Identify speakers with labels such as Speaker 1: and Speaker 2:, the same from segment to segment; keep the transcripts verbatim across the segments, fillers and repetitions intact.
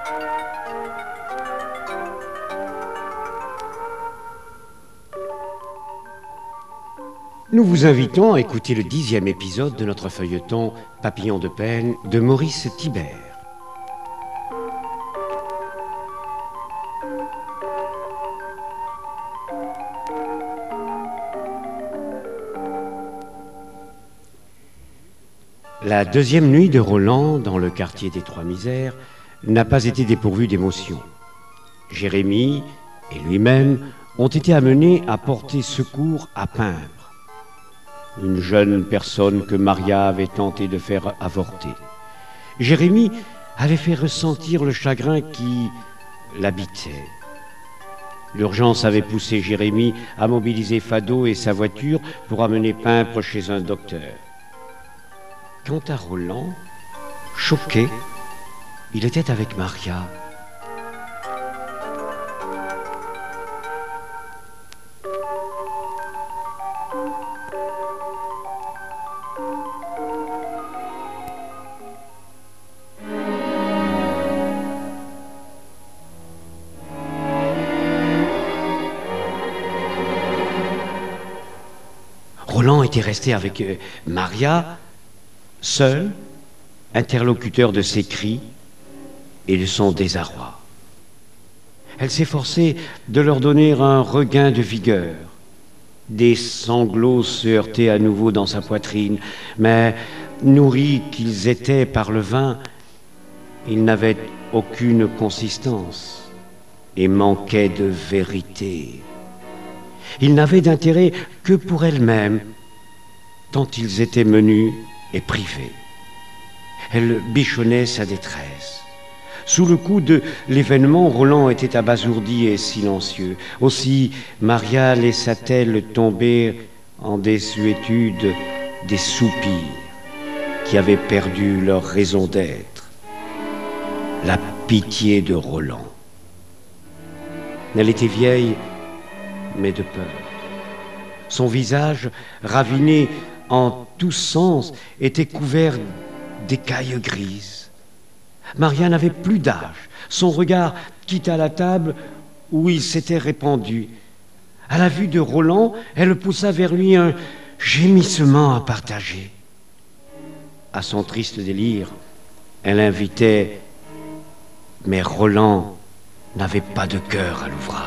Speaker 1: Nous vous invitons à écouter le dixième épisode de notre feuilleton Papillon de peine de Maurice Thibert. La deuxième nuit de Roland dans le quartier des Trois-Misères n'a pas été dépourvue d'émotion. Jérémie et lui-même ont été amenés à porter secours à Pimpre, une jeune personne que Maria avait tenté de faire avorter. Jérémie avait fait ressentir le chagrin qui l'habitait. L'urgence avait poussé Jérémie à mobiliser Fado et sa voiture pour amener Pimpre chez un docteur. Quant à Roland, choqué, il était avec Maria. Roland était resté avec euh, Maria, seul, interlocuteur de ses cris et de son désarroi. Elle s'efforçait de leur donner un regain de vigueur. Des sanglots se heurtaient à nouveau dans sa poitrine, mais nourris qu'ils étaient par le vin, ils n'avaient aucune consistance et manquaient de vérité. Ils n'avaient d'intérêt que pour elle-même, tant ils étaient menus et privée. Elle bichonnait sa détresse. Sous le coup de l'événement, Roland était abasourdi et silencieux. Aussi, Maria laissa-t-elle tomber en désuétude des soupirs qui avaient perdu leur raison d'être. La pitié de Roland. Elle était vieille, mais de peur. Son visage, raviné en tous sens, était couvert d'écailles grises. Maria n'avait plus d'âge. Son regard quitta la table où il s'était répandu. À la vue de Roland, elle poussa vers lui un gémissement à partager. À son triste délire, elle invitait, mais Roland n'avait pas de cœur à l'ouvrage.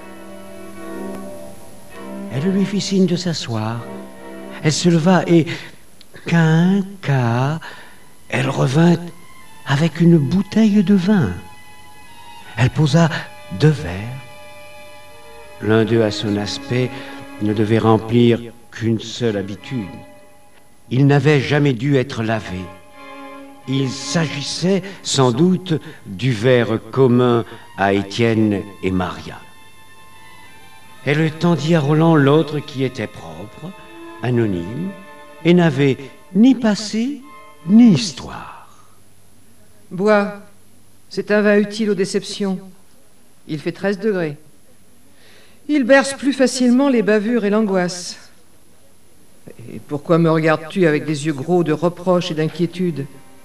Speaker 1: Elle lui fit signe de s'asseoir. Elle se leva et, qu'un cas, elle revint avec une bouteille de vin. Elle posa deux verres. L'un d'eux, à son aspect, ne devait remplir qu'une seule habitude. Il n'avait jamais dû être lavé. Il s'agissait sans doute du verre commun à Étienne et Maria. Elle tendit à Roland l'autre qui était propre, anonyme, et n'avait ni passé ni histoire.
Speaker 2: Bois, c'est un vin utile aux déceptions. Il fait treize degrés. Il berce plus facilement les bavures et l'angoisse. Et pourquoi me regardes-tu avec des yeux gros de reproche et d'inquiétude?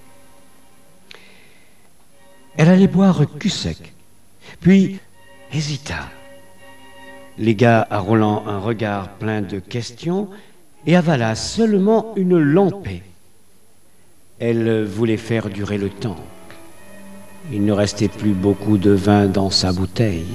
Speaker 1: Elle allait boire cul sec, puis hésita, légua à Roland un regard plein de questions et avala seulement une lampée. Elle voulait faire durer le temps. Il ne restait plus beaucoup de vin dans sa bouteille.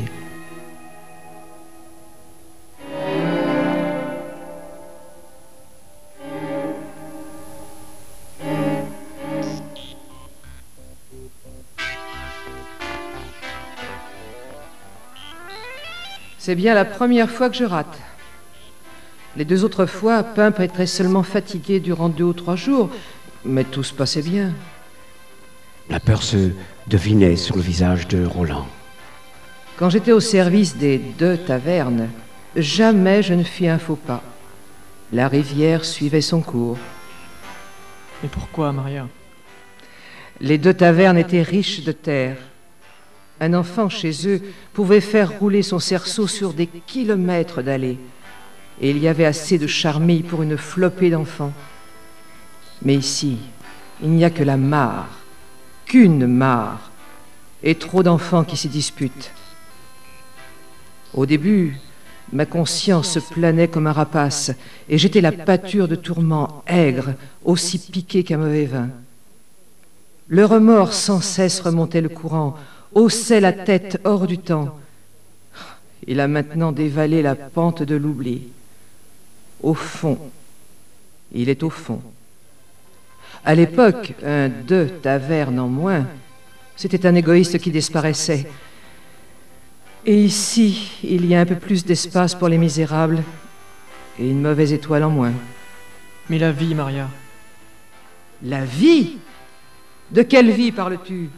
Speaker 2: C'est bien la première fois que je rate. Les deux autres fois, Pimpre était seulement fatigué durant deux ou trois jours, mais tout se passait bien.
Speaker 1: La peur se devinait sur le visage de Roland.
Speaker 2: Quand j'étais au service des deux tavernes, jamais je ne fis un faux pas. La rivière suivait son cours.
Speaker 3: Mais pourquoi, Maria?
Speaker 2: Les deux tavernes étaient riches de terre. Un enfant chez eux pouvait faire rouler son cerceau sur des kilomètres d'allées. Et il y avait assez de charmilles pour une flopée d'enfants. Mais ici, il n'y a que la mare, qu'une mare. et trop d'enfants qui s'y disputent. Au début, ma conscience planait comme un rapace, et j'étais la pâture de tourments aigres, aussi piqués qu'un mauvais vin. Le remords sans cesse remontait le courant, haussait la tête hors du temps. Il a maintenant dévalé la pente de l'oubli. Au fond, il est au fond. À l'époque, un deux taverne en moins, c'était un égoïste qui disparaissait. Et ici, il y a un peu plus d'espace pour les misérables et une mauvaise étoile en moins.
Speaker 3: Mais la vie, Maria.
Speaker 2: La vie? De quelle vie parles-tu?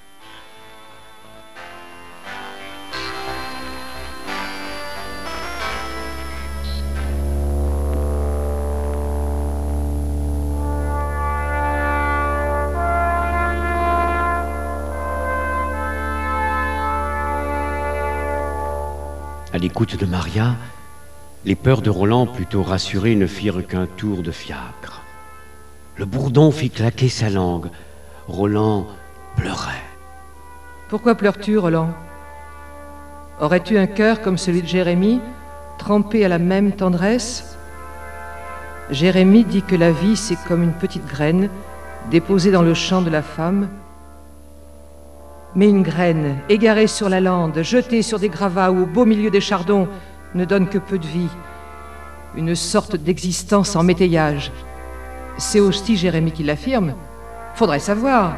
Speaker 1: À l'écoute de Maria, les peurs de Roland, plutôt rassurées, ne firent qu'un tour de fiacre. Le bourdon fit claquer sa langue. Roland pleurait.
Speaker 2: Pourquoi pleures-tu, Roland? Aurais-tu un cœur comme celui de Jérémie, trempé à la même tendresse? Jérémie dit que la vie, c'est comme une petite graine déposée dans le champ de la femme. Mais une graine, égarée sur la lande, jetée sur des gravats ou au beau milieu des chardons, ne donne que peu de vie. Une sorte d'existence en métayage. C'est aussi Jérémie qui l'affirme. Faudrait savoir.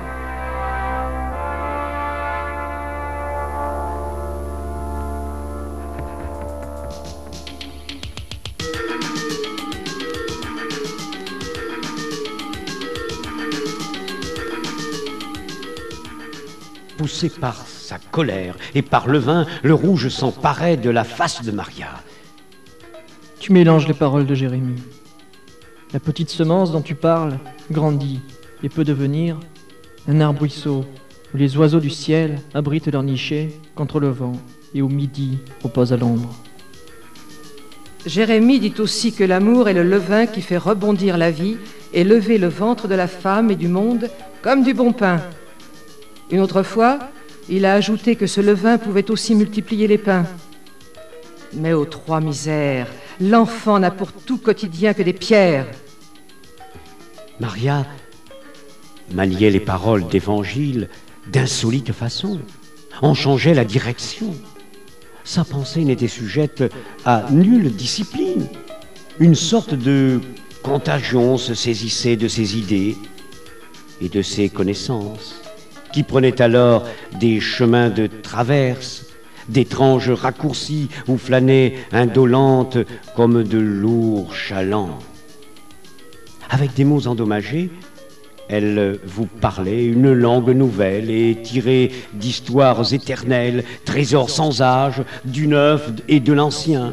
Speaker 1: Poussé par sa colère et par le vin, le rouge s'emparait de la face de Maria.
Speaker 3: Tu mélanges les paroles de Jérémie. La petite semence dont tu parles grandit et peut devenir un arbrisseau où les oiseaux du ciel abritent leur nichée contre le vent et au midi reposent à l'ombre.
Speaker 2: Jérémie dit aussi que l'amour est le levain qui fait rebondir la vie et lever le ventre de la femme et du monde comme du bon pain. Une autre fois, il a ajouté que ce levain pouvait aussi multiplier les pains. Mais aux trois misères, l'enfant n'a pour tout quotidien que des pierres.
Speaker 1: Maria maniait les paroles d'évangile d'insolite façon, en changeait la direction. Sa pensée n'était sujette à nulle discipline. Une sorte de contagion se saisissait de ses idées et de ses connaissances, qui prenaient alors des chemins de traverse, d'étranges raccourcis où flânaient indolentes comme de lourds chalands. Avec des mots endommagés, elle vous parlait une langue nouvelle et tirée d'histoires éternelles, trésors sans âge, du neuf et de l'ancien.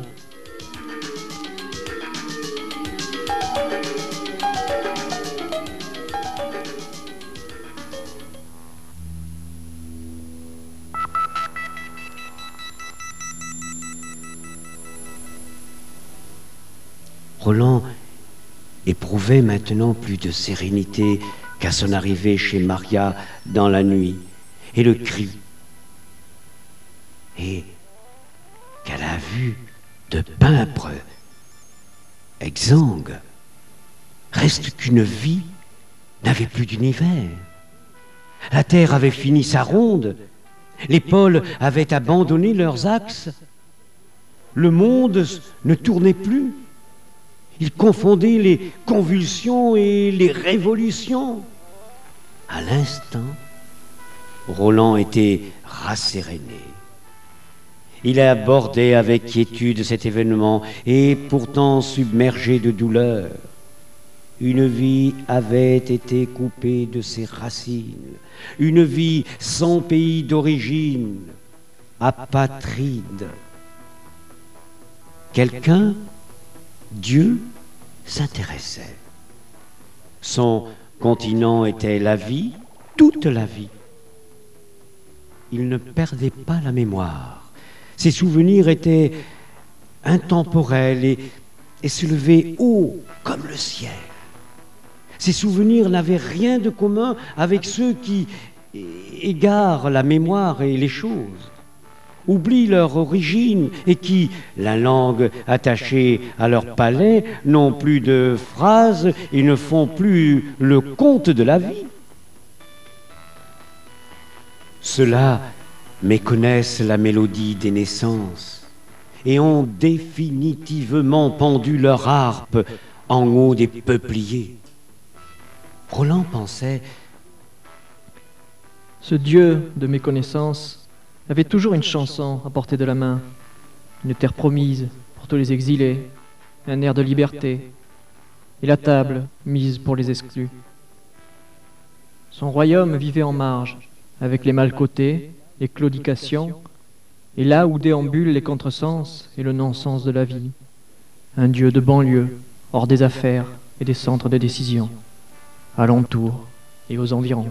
Speaker 1: Roland éprouvait maintenant plus de sérénité qu'à son arrivée chez Maria dans la nuit, et le cri, et qu'à la vue de pimpres exsangues, reste qu'une vie n'avait plus d'univers. La terre avait fini sa ronde, les pôles avaient abandonné leurs axes, le monde ne tournait plus. Il confondait les convulsions et les révolutions. À l'instant, Roland était rasséréné. Il abordait avec quiétude cet événement et pourtant submergé de douleur. Une vie avait été coupée de ses racines, une vie sans pays d'origine, apatride. Quelqu'un, Dieu, s'intéressait. Son continent était la vie, toute la vie. Il ne perdait pas la mémoire. Ses souvenirs étaient intemporels et, et s'élevaient haut comme le ciel. Ses souvenirs n'avaient rien de commun avec ceux qui égarent la mémoire et les choses, oublient leur origine et qui, la langue attachée à leur palais, n'ont plus de phrases et ne font plus le compte de la vie. Ceux-là méconnaissent la mélodie des naissances et ont définitivement pendu leur harpe en haut des peupliers. Roland pensait:
Speaker 3: ce Dieu de méconnaissance avait toujours une chanson à portée de la main, une terre promise pour tous les exilés, un air de liberté, et la table mise pour les exclus. Son royaume vivait en marge, avec les mal-cotés, les claudications, et là où déambulent les contresens et le non-sens de la vie. Un Dieu de banlieue, hors des affaires et des centres de décision, alentour et aux environs.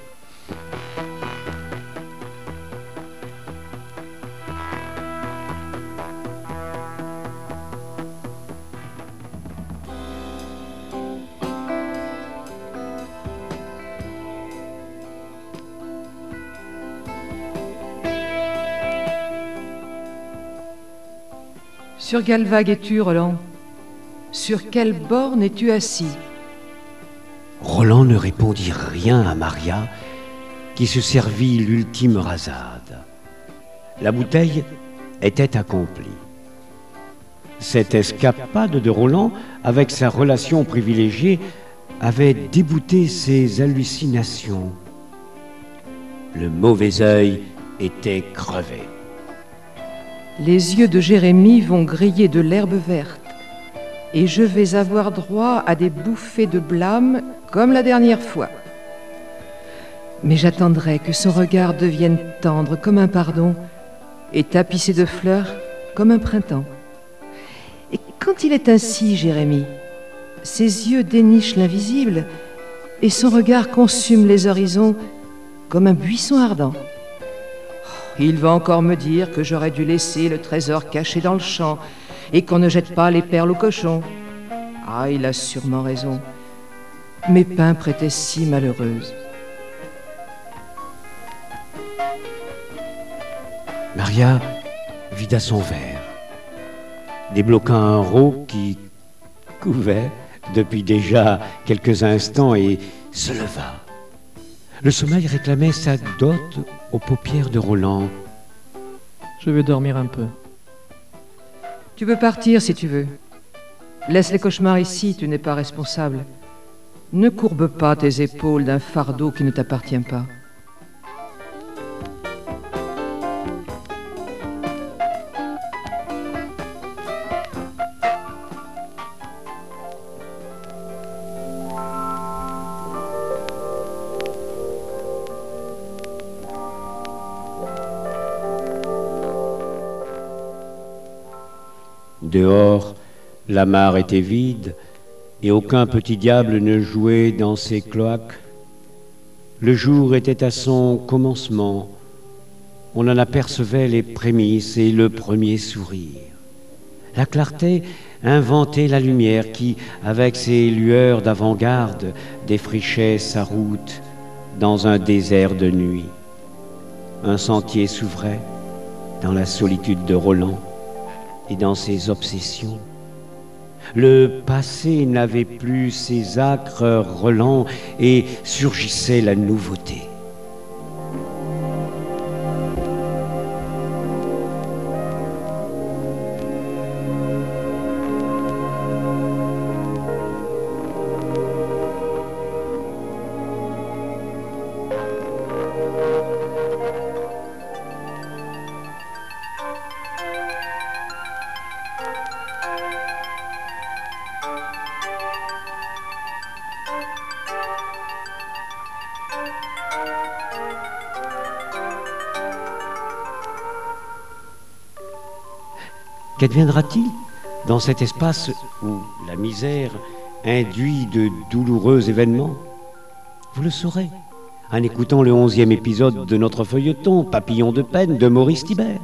Speaker 2: Sur quelle vague es-tu, Roland? Sur quelle borne es-tu assis?
Speaker 1: Roland ne répondit rien à Maria, qui se servit l'ultime rasade. La bouteille était accomplie. Cette escapade de Roland, avec sa relation privilégiée, avait débouté ses hallucinations. Le mauvais œil était crevé.
Speaker 2: Les yeux de Jérémie vont griller de l'herbe verte, et je vais avoir droit à des bouffées de blâme comme la dernière fois. Mais j'attendrai que son regard devienne tendre comme un pardon et tapissé de fleurs comme un printemps. Et quand il est ainsi, Jérémie, ses yeux dénichent l'invisible et son regard consume les horizons comme un buisson ardent. Il va encore me dire que j'aurais dû laisser le trésor caché dans le champ et qu'on ne jette pas les perles aux cochons. Ah, il a sûrement raison. Mes pimpres étaient si malheureuses.
Speaker 1: Maria vida son verre, débloqua un rot qui couvait depuis déjà quelques instants et se leva. Le sommeil réclamait sa dot aux paupières de Roland.
Speaker 3: Je vais dormir un peu.
Speaker 2: Tu peux partir si tu veux. Laisse les cauchemars ici, tu n'es pas responsable. Ne courbe pas tes épaules d'un fardeau qui ne t'appartient pas.
Speaker 1: Dehors, la mare était vide et aucun petit diable ne jouait dans ses cloaques. Le jour était à son commencement. On en apercevait les prémices et le premier sourire. La clarté inventait la lumière qui, avec ses lueurs d'avant-garde, défrichait sa route dans un désert de nuit. Un sentier s'ouvrait dans la solitude de Roland et dans ses obsessions. Le passé n'avait plus ses âcres relents et surgissait la nouveauté. Qu'adviendra-t-il dans cet espace où la misère induit de douloureux événements? Vous le saurez en écoutant le onzième épisode de notre feuilleton Papillon de peine de Maurice Thibert.